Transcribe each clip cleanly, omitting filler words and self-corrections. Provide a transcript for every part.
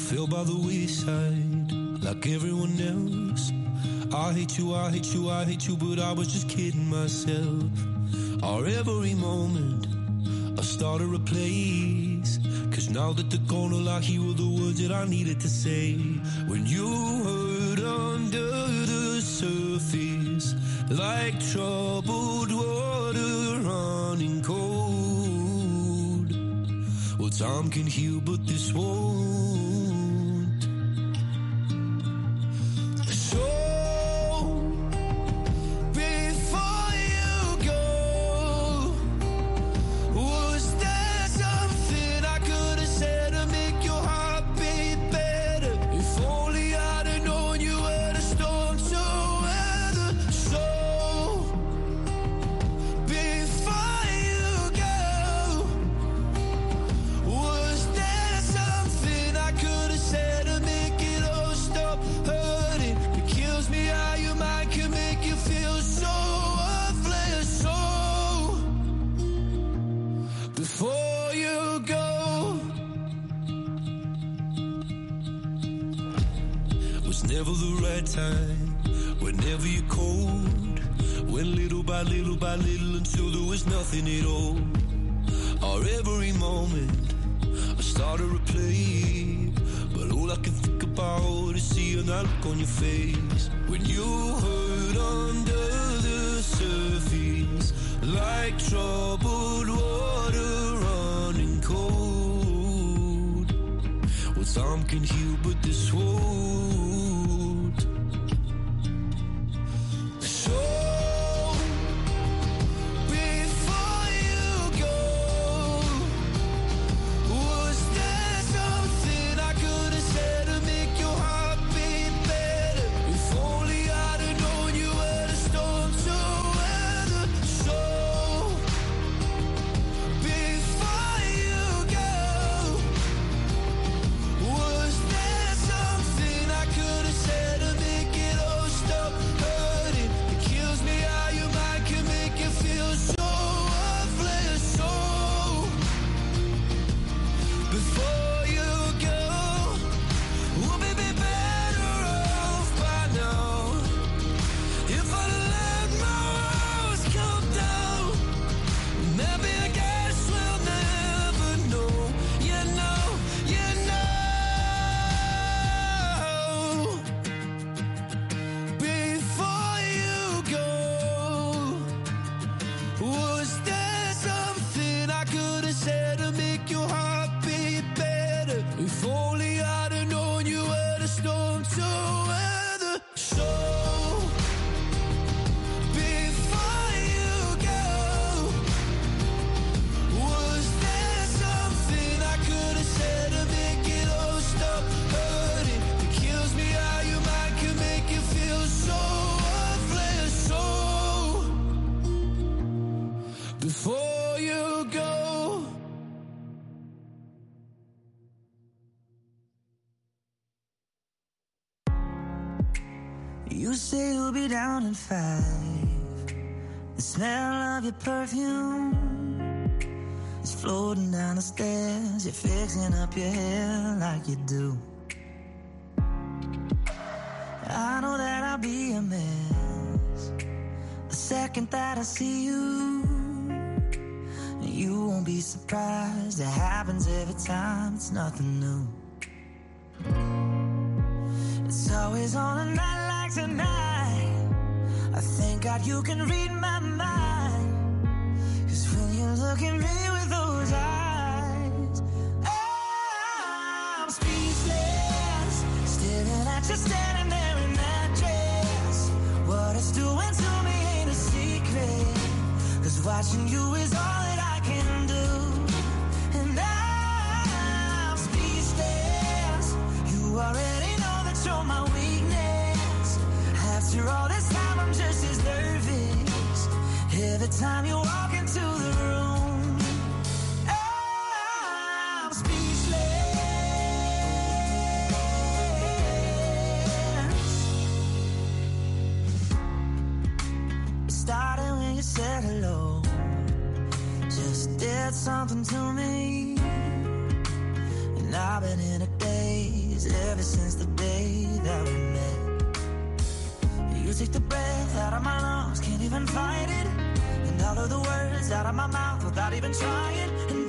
fell by the wayside like everyone else. I hate you, I hate you, I hate you, but I was just kidding myself. Our every moment I started a place, 'cause now that they're gone, all I hear were the words that I needed to say. When you hurt under the surface, like troubled water running cold. Well, time can heal, but this won't. So before you go, was there something I could have said to make your heart beat better? If only I'd have known you were the storm to weather. So before you go, was there something I could have said to make it all stop hurting? It kills me how your mind can make you feel so worthless. So before you go, was never the right time, whenever you're cold, went little by little by little until there was nothing at all. Our every moment I started to play, but all I can think about is seeing that look on your face. When you hurt under the surface, like troubled water running cold. Well, time can heal, but this won't. So before you go, was there something I could have said to make your heart beat better? If only I'd have known you were the storm to weather. So before you go, was there something I could have said to make it all stop hurting? It kills me how your mind can make you feel so worthless. So before you go, would we be better off by now if I let my walls come down? Maybe I guess we'll never know. You know, you know. Before you go, was there something I could have said to make your heart beat better? If only I'd have known you were the storm to weather. So before you go, was there something I could have said to make it all stop hurting? It kills me how your mind can make you feel so worthless. So before you go. You say you'll be down in 5. The smell of your perfume is floating down the stairs. You're fixing up your hair like you do. I know that I'll be a mess the second that I see you. And you won't be surprised. It happens every time. It's nothing new. It's always on a night like tonight. I thank God you can read my mind. 'Cause when you look at me with those eyes, I'm speechless, staring at you standing there in that dress. What it's doing to me ain't a secret, 'cause watching you is all that I can do. And I'm speechless. You already know that you're my weakness. After all this time I'm just as nervous every time you walk into the room. I'm speechless. It started when you said hello, just did something to me. And I've been in a daze ever since the day that we met. You take the breath out of my lungs, can't even fight it. And all of the words out of my mouth without even trying. And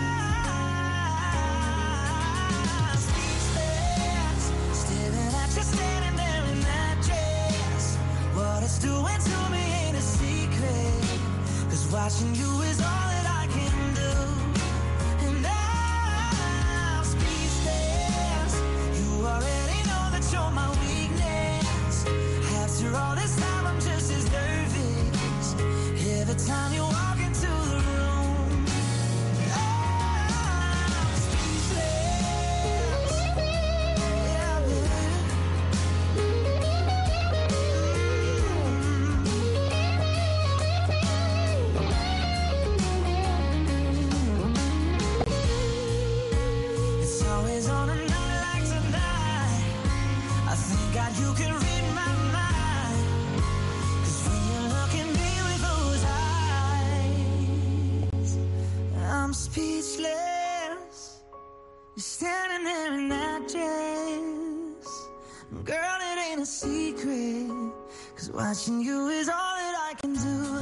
I'm speechless, staring at you standing there in that dress. What it's doing to me ain't a secret, 'cause watching you is all that I can do. And I'm speechless, you already know that you're my weakness. After all this time I'm just as nervous every time you walk into the room. I'm speechless. Yeah, it's always on a night like tonight. I thank God you can read my mind, 'cause when you look at me with those eyes, I'm speechless. You're standing there in that dress. Girl, it ain't a secret, 'cause watching you is all that I can do.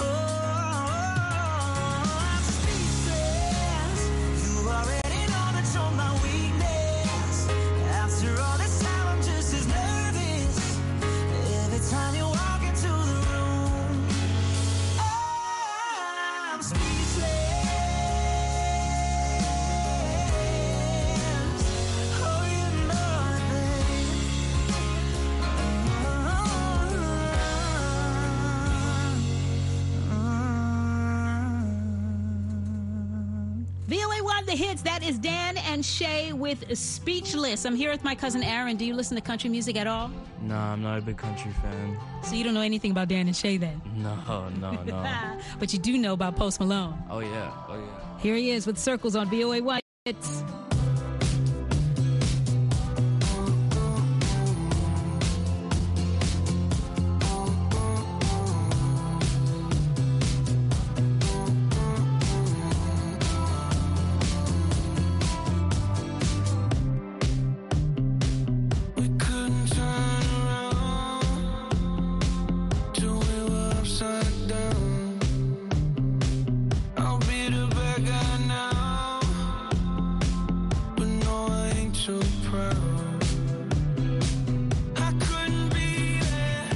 I'm speechless. You already know that you're my weakness. After all this time I'm just as nervous every time you walk into the room. I'm speechless. Oh, you know it, babe. VOA1 The Hits, that is Dan and Shay with Speechless. I'm here with my cousin Aaron. Do you listen to country music at all? No, I'm not a big country fan. So you don't know anything about Dan and Shay then? No. But you do know about Post Malone. Oh, yeah. Here he is with Circles on VOA1 Hits. We couldn't turn around till we were upside down. I'll be the bad guy now, but no, I ain't too proud. I couldn't be there,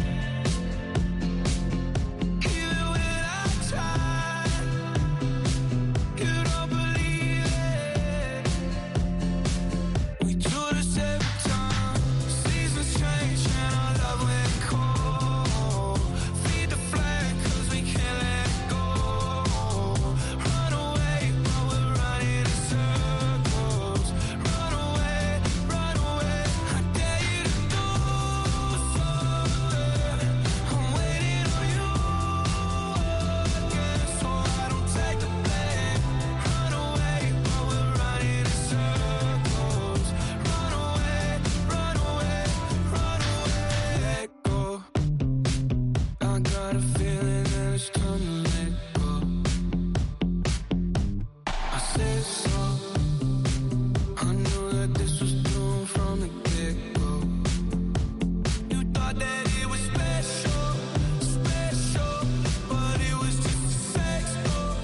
even when I tried. You don't believe it. We do this every time. Seasons change and our love went cold. Feed the flag 'cause we can't let go. Run away, but we're running in circles. Run away, run away. I dare you to do something. I'm waiting on you again, so I don't take the blame. Run away, but we're running in circles. Run away, run away, run away. Let go. I got a feeling that it's time to let go. I said so. I knew that this was doomed from the get-go. You thought that it was special, special, but it was just a sex door,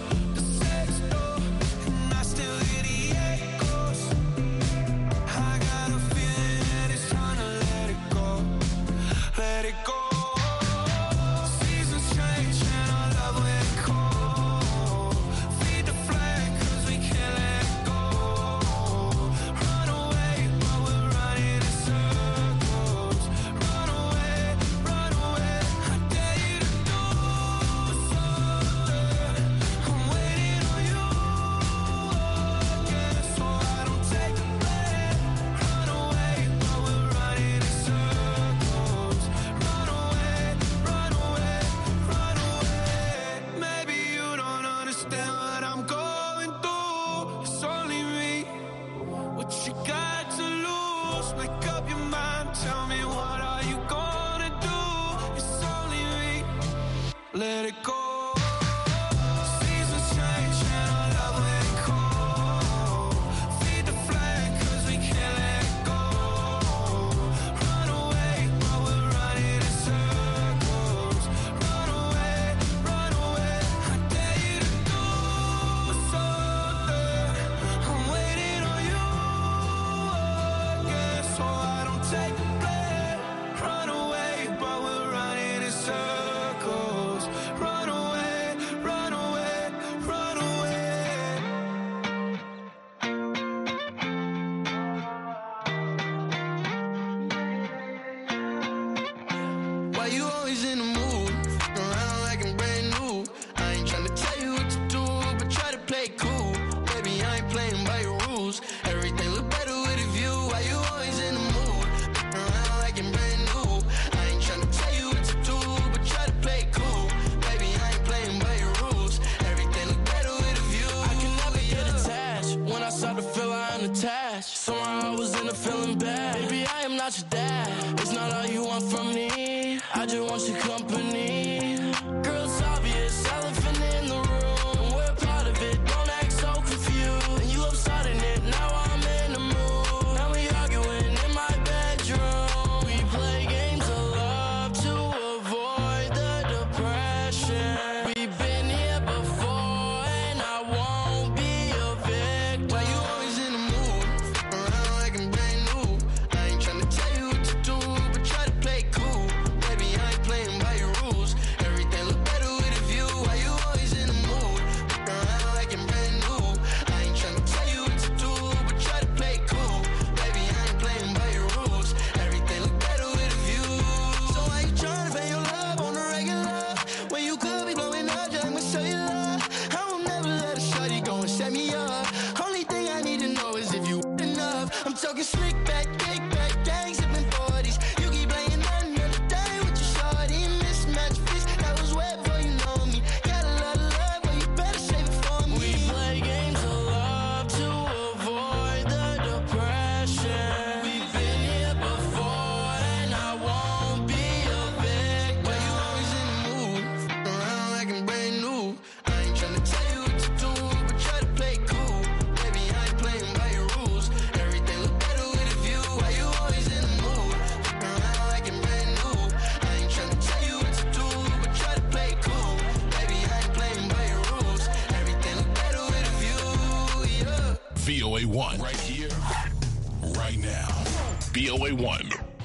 and I still hear the echoes. I got a feeling that it's time to let it go, let it go. Seasons change and our love went cold. Feed the flag 'cause we can't let go. Run away, but we're running in circles. Run away, run away. I dare you to do something. I'm waiting on you again, so I don't take the blame. Run away, but we're running in circles. Run away, run away, run away. Maybe you don't understand what I'm going through. It's only me. What you got to lose? Make up your mind. Tell me, what are you gonna do? It's only me. Let it go. Seasons change and our love went cold. Feed the flag 'cause we can't let go. cash. Somehow I was in a feeling bad. Baby, I am not your dad. It's not all you want from me. I just want your company. Girl, it's obvious, elephant in the room. And we're part of it, don't act so confused. And you upstarting it, now I'm in the mood. Now we arguing in my bedroom. We play games of love to avoid the depression. We've been here before and I won't be a victim. Why you always in the mood? Around like I'm brand new. I ain't tryna tell you what to do, but try to play cool. Baby, I ain't playing by your rules. Everything look better with a view. Why you always in the mood? Around like I'm brand new. I ain't tryna tell you what to do, but try to play cool. Baby, I ain't playing by your rules. Everything look better with a view. So why you tryna pay your love on the regular? When you could be blowing up, just I'ma show you love. I will never let a shorty go and set me up. Only thing I need to know is if you enough. I'm talking slick back, kick back, gang sipping 40s. You keep playing another day with your shorty. Mismatch fish, that was way before you know me. Got a lot of love, but you better save it for me. We play games of love to avoid the depression. We've been here before and I won't be a victim. Why you always in the mood? Around like I'm brand new. I ain't tryna tell you what to do, but try to play cool. Baby, I ain't playing by your rules. Everything look better with a view. Why you always in the mood? Around like I'm brand new. I ain't tryna tell you what to do, but try to play cool. Baby, I ain't playing by your rules. Everything look better with a view, yeah. VOA1. Right here, right now. VOA1.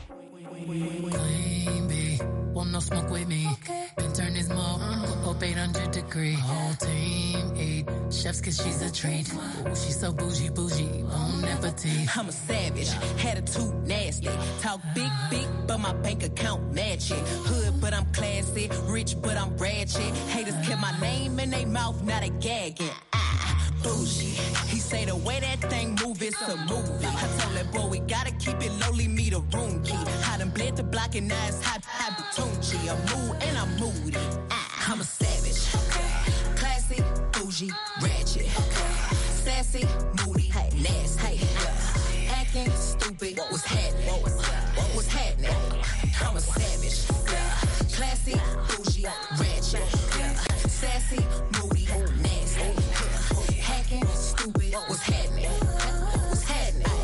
Queen bee, want no smoke with me. Then turn this smoke up 800 degree. Whole team eat chefs cause she's a treat. Ooh, she's so bougie, on appetite. I'm a savage, attitude nasty. Talk big, but my bank account match it. Hood, but I'm classy. Rich, but I'm ratchet. Haters kept my name in their mouth, now they gagging. Bougie. He say the way that thing move, it's a movie. I told that boy we gotta keep it lowly, me the room key. I done bled the block and now it's hot Tunchi. I'm mood and I'm moody. I'm a savage. Classy, bougie, ratchet. Sassy, moody, nasty. Acting stupid, what's happening? What's happening? I'm a savage. Classy, bougie, ratchet. Sassy, moody, nasty. Hacking, stupid, what's happening? What's happening?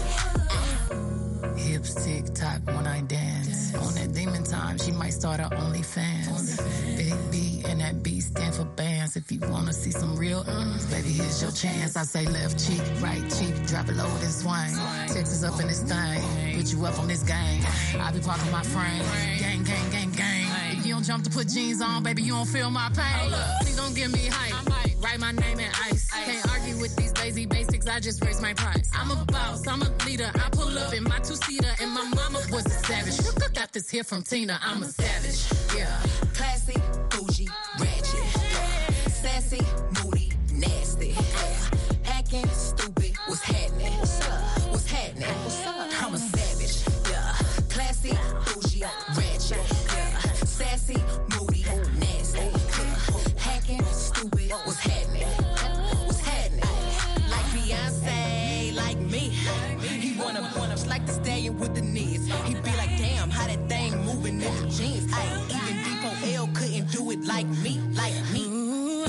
Hips tick tock when I dance. On that demon time, she might start her OnlyFans. Big B and that B stand for bands. If you wanna see some real baby, here's your chance. I say left cheek, right cheek, drop it low and swing. Texas up in this thing, put you up on this gang. I be parking my frame, gang, gang, gang, gang. If you don't jump to put jeans on, baby, you don't feel my pain. Please don't give me hype. Write my name in ice. Can't argue with these lazy basics, I just raise my price. I'm a boss, I'm a leader. I pull up in my two-seater and my mama was a savage. Got this here from Tina, I'm a savage. Yeah. Classy, bougie, ratchet. Sassy, moody, nasty. Acting stupid, what's happening? What's happening? I'm a savage. Yeah. Classy, bougie, ratchet. Sassy, moody, nasty. Hacking, stupid, what's happening? What's happening? Like Beyonce, like me. He wanna just like the stallion with the knees. He be like, damn, how that thing moving in the jeans. Even Depot L couldn't do it like me, like me. Ooh,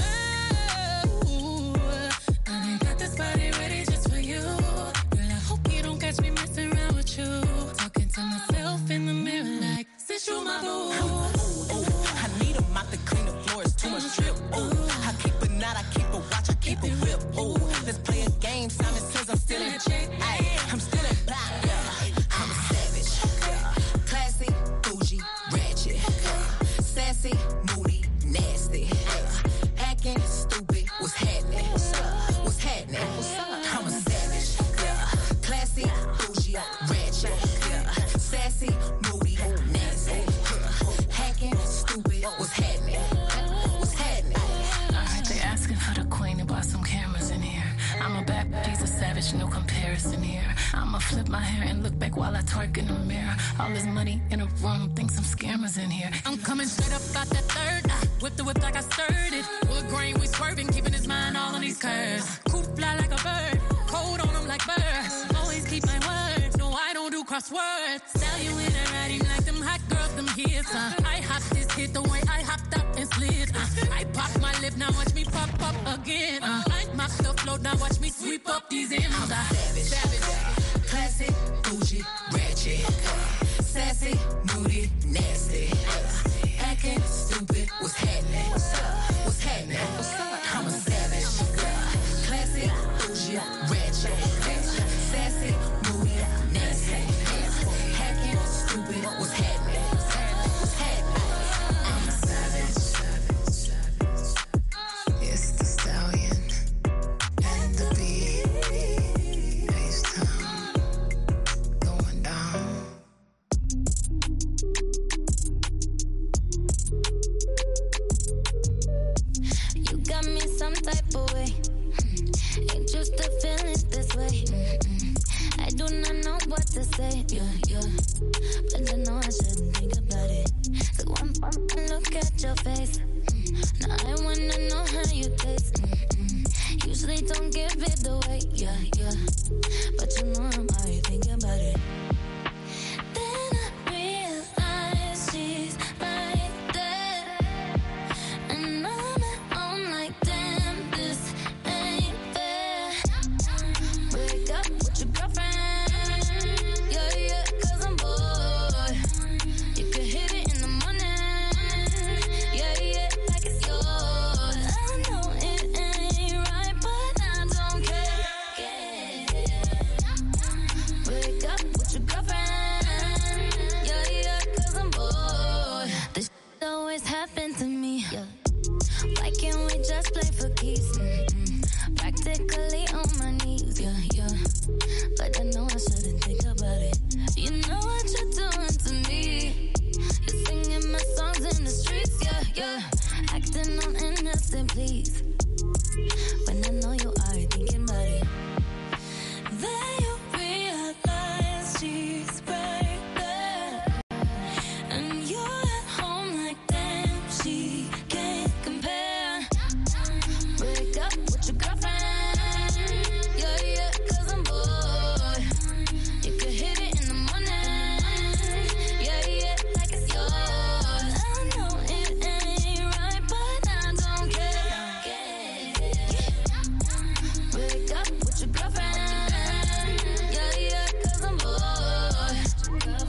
I got this body ready just for you. Girl, I hope you don't catch me messing around with you. Talking to myself in the mirror like, since you my boo. I need a mop to clean the floors, too much drip. I keep a knot, I keep a watch, I keep a whip. Let's play a game, Simon says I'm still in check. I'm still in back, I'm a savage. Classy, bougie, ratchet. Sassy, moody, nasty. Acting stupid, what's happening? What's happening? I'm a savage. Classy, bougie, ratchet. Sassy, moody, nasty. Hacking, stupid, what's happening? What's happening? Alright, they asking for the queen to buy some cameras in here. I'm a bad, she's a savage, no comparison here. I'ma flip my hair and look back while I twerk in the mirror. All this money in a room, think some scammers in here. I'm coming straight up out that third. Whip the whip like I stirred it. Wood grain, we swerving, keeping his mind all on these curves. Cool fly like a bird, cold on him like birds. Always keep crosswords. Stallion and riding like them hot girls, them hits. I hop this hit the way I hopped up and slid. I pop my lip, now watch me pop up again. I mop the flow, now watch me sweep up these M's. Savage, classic, bougie, ratchet, sassy, moody, nasty, acting stupid. What's happening? What's happening? I'm a savage, classic, bougie, ratchet, sassy, moody, nasty, hacking, stupid. What's happening? What's happening? I'm a savage. It's the stallion and the beat. H-Town going down. You got me some type of way. Ain't just the feelings this way. I do not know what to say, yeah. But I know I shouldn't think about it. So one pump and look at your face. Now I wanna know how you taste. Usually don't give it away, yeah. But you know I'm already thinking about it. Then I realize she's right there. And I'm at home like, damn, this ain't fair. Break up with your girlfriend, yeah, 'cause I'm bored. You could hit it in the morning, yeah, like it's yours. I know it ain't right, but I don't care. Break up with your girlfriend, yeah, 'cause I'm bored. This shit always happened to me. Why can't we just play for keeps? Practically on my knees, yeah. But I know I shouldn't think about it. You know what you're doing to me. You're singing my songs in the streets, yeah. Acting all innocent, please. When I know you are thinking about it. Then you realize she's right there. And you're at home like, damn, she can't compare. Break up with your girlfriend, yeah, 'cause I'm bored. You could hit it in the morning, yeah, like it's yours. I know it ain't right, but I don't care. Break up with your girlfriend, yeah, 'cause I'm bored. With your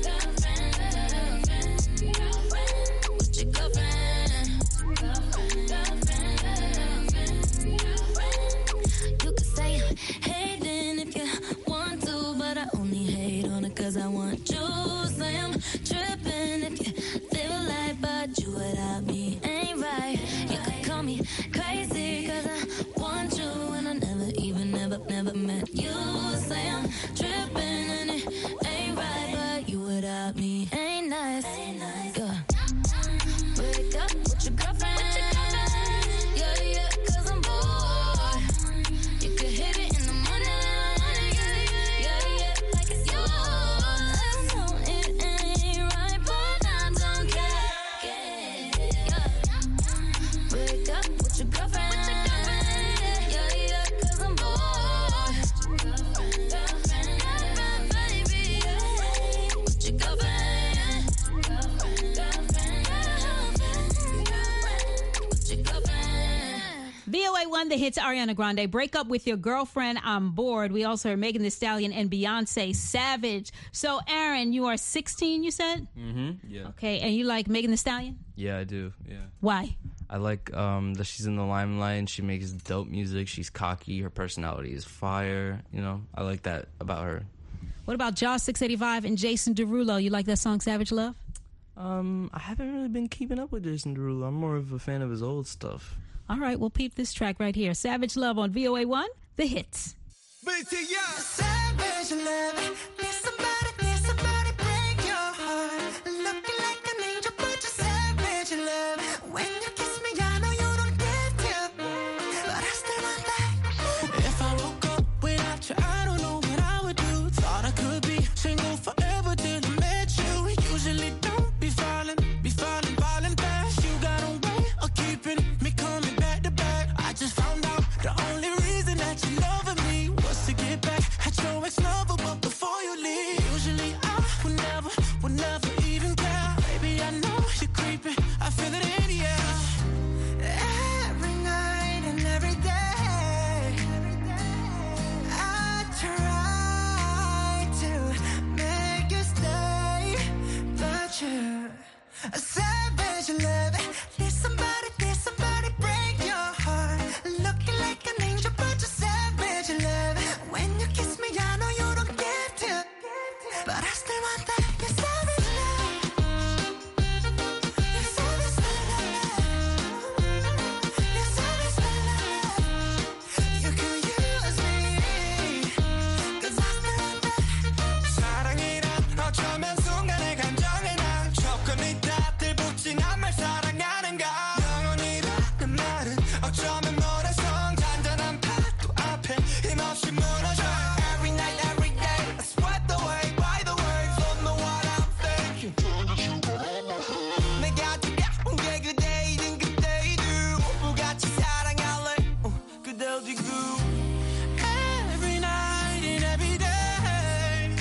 girlfriend. You could say I'm hating if you want to, but I only hate on it 'cause I want you. Say I'm tripping if you feel like, but you without me ain't right. You could call me crazy 'cause I want you, and I never met you. Say I'm tripping and it ain't right, but you without me ain't nice. Yeah. Break up with your girlfriend, yeah, 'cause I'm bored. You could hit it in the morning, yeah, like it's yours. I know it ain't right, but I don't care. Yeah. Break up with your girlfriend, yeah, 'cause I'm bored. Girlfriend, baby, yeah. With your girlfriend, with your girlfriend. VOA1, the hits, Ariana Grande, Break Up With Your Girlfriend, I'm Bored. We also heard Megan Thee Stallion and Beyonce, Savage. So, Aaron, you are 16, you said? Yeah. Okay, and you like Megan Thee Stallion? Yeah, I do. Yeah. Why? I like that she's in the limelight and she makes dope music. She's cocky. Her personality is fire. You know, I like that about her. What about Jaws 685 and Jason Derulo? You like that song, Savage Love? I haven't really been keeping up with Jason Derulo. I'm more of a fan of his old stuff. All right, we'll peep this track right here. Savage Love on VOA1, the hits. Savage love, need somebody break your heart. Looking like an angel, but you're savage love. When you kiss me, I know you don't get to, but I still want that. If I woke up without you, I don't know what I would do. Thought I could be single forever till I met you. Usually don't be falling fast. You got a way of keeping me coming back to back. I just found out the only reason that you loving me was to get back at your Savage love. Did somebody break your heart? Looking like an angel, but you're savage love. When you kiss me, I know you don't get to, but I still want that. You're savage love. You're savage love. You're savage love. You can use me, 'cause I still want that. 사랑이란 어쩌면 순간의 감정에 난 조금이 다 들붙진 않말 사랑하는가. 영원이라는 말은 어쩌면 모래성 잔잔한 파도 앞에 힘없이 무너져. Every night, every day, I swept away by the words. Don't know what I'm thinking. 내가 지겨운 게 그대이든 그대이든 오프같이 사랑할래. 그대 어디고. Every night and every day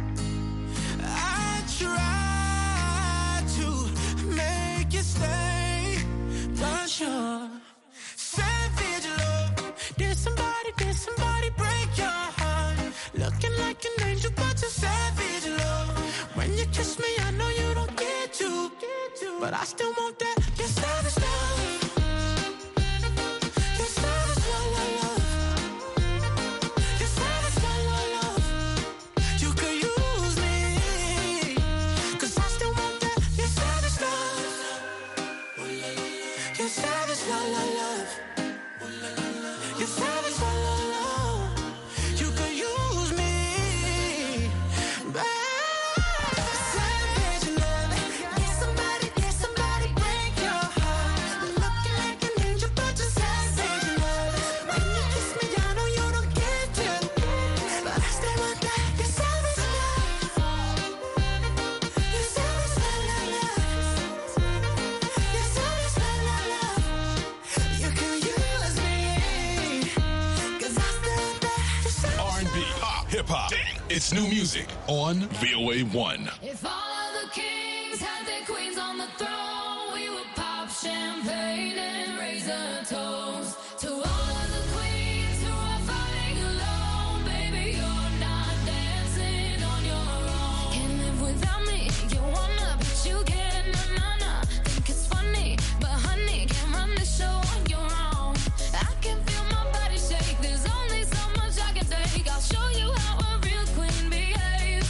I try to make you stay, but you're savage love. Did somebody break your heart? Looking like an angel, but you're savage love. When you kiss me, I know you don't get to, but I still want that. You're savage love. You're savage love, love. You're savage love, love. You could use me, 'cause I still want that. You're savage love. You're savage love, love. You're savage love, love. You could use me, but savage love. Did somebody break your heart? Looking like an angel, but you're savage love. When you kiss me, I know you don't get to, but I still want that. You're savage love. You're savage love, You're savage love. You can use me, 'cause I still want that. You're savage. R&B, pop, hip hop. It's new music on VOA1. If all of the kings had their queens on the throne, we would pop champagne and raise a toast to all of the queens who are fighting alone. Baby, you're not dancing on your own. Can't live without me, you wanna, but you can't. Na. Think it's funny, but honey, can't run the show on your own. I can feel my body shake, there's only so much I can take. I'll show you how a real queen behaves.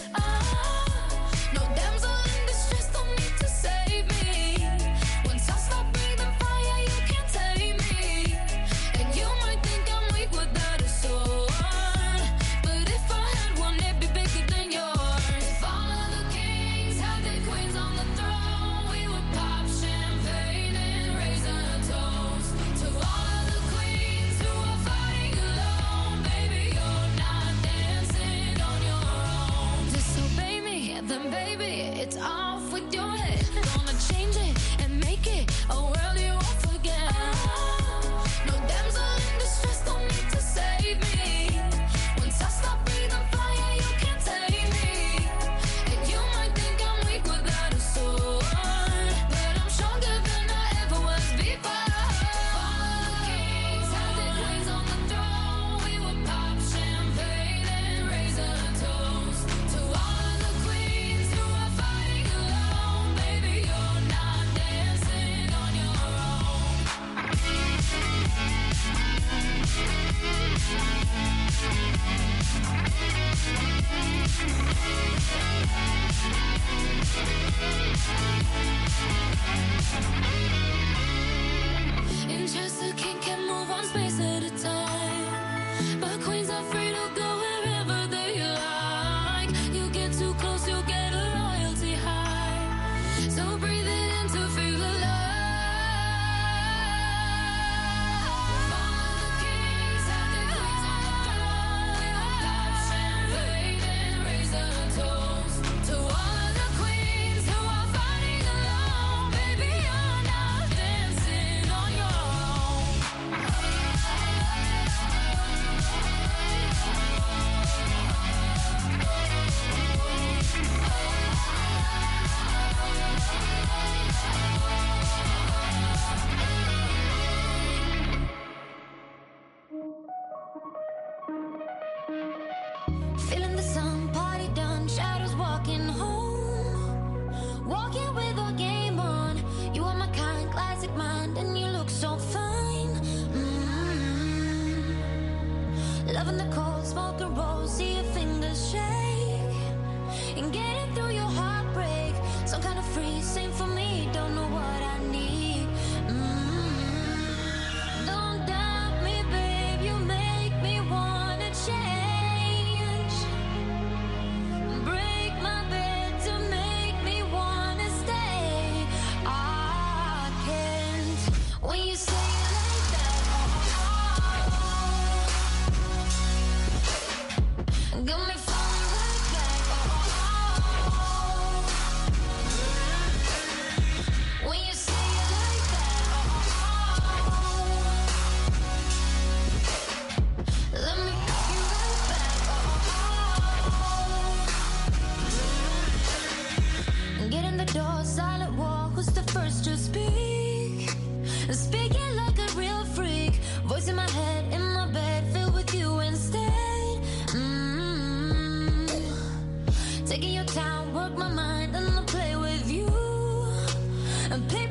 No damsel in distress, don't need to save me. Once I stop breathing fire, you can't tame me. And you might think I'm weak without a sword, but if I had one, it'd be bigger than yours. If all of the kings had their queens on the throne, we would pop champagne and raise a toast to all of the queens who are fighting alone. Baby, you're not dancing on your own. Disobey me, then baby, it's off with your head. Gonna change it and make it a world you won't forget. No damsel in distress, don't need to save me. Once I stop breathing fire, you can't tame me. And you might think I'm weak without a sword, but I'm stronger than I ever was before. All of the kings had their queens on the throne. We would pop champagne and raise a toast to all of the queens who are fighting alone. Baby, you're not dancing on your own. In Chester, king can move one space at a time, but queens are free to go wherever they like. You get too close, you'll get a royalty high. So breathe it in to feel alive. All of the kings had their queens on the throne. We would pop champagne and raise a toast to all of the queens who are fighting alone. Baby, you're not dancing on your own. Feeling the sun, party done, shadows walking home. Walking with a game on. You are my kind, classic mind, and you look so fine. Loving the cold, smoke and roll, see your fingers shake. And getting through your heartbreak. Some kind of free, same for me, don't know what I need. Don't doubt me, babe, you make me wanna change. Break my bed to make me wanna stay. I can't when you say it like that. Got me falling right back. When you say it like that, let me take you right back. Get in the door, silent wall. Who's the first to speak? Speaking like a real freak. Voice in my head, in my bed, filled with you instead. Taking your time, work my mind, and I'll play with you. And play